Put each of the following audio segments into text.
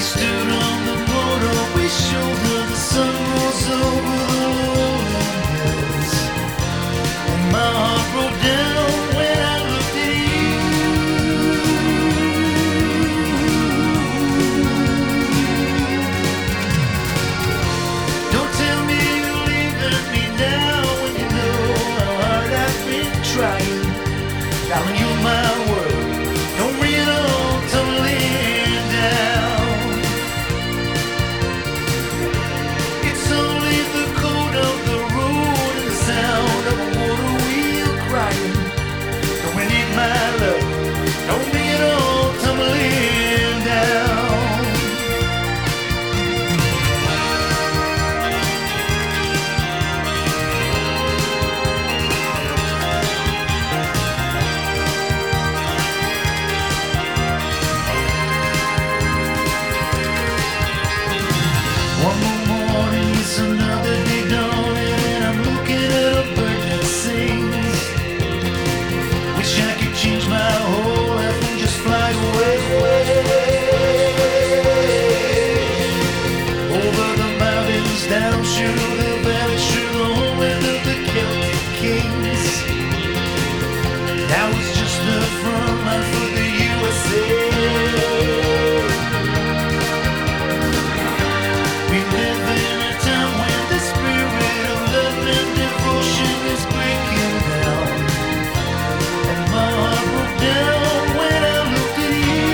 stood on the motorway shoulder, the sun rose over the rolling hills, and my heart broke down when I looked at you. Don't tell me you're leaving me now when you know how hard I've been trying. Darling, you're my world. Don't bring it all tumbling down. It's only the cold of the road and the sound of a motor wheel crying. Don't we need my love? Don't bring it all tumbling down. One more morning, it's another day dawning, and I'm looking at a bird that sings. Wish I could change my whole life and just fly away. Over the mountains, down through the valley, through the homeland of the Celtic kings. Now it's just the front line for the USA. We live in a time when the spirit of love and devotion is breaking down, and my heart broke down when I looked at you.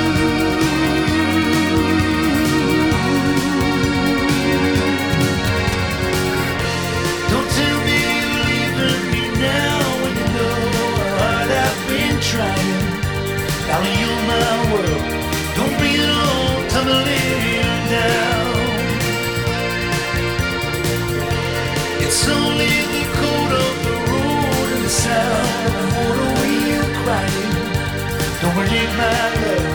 Don't tell me you're leaving me now when you know how hard I've been trying. Darling, you're my world. Don't bring it all tumbling down. It's only the cold of the road and the sound of a motor wheel crying. Don't need my love.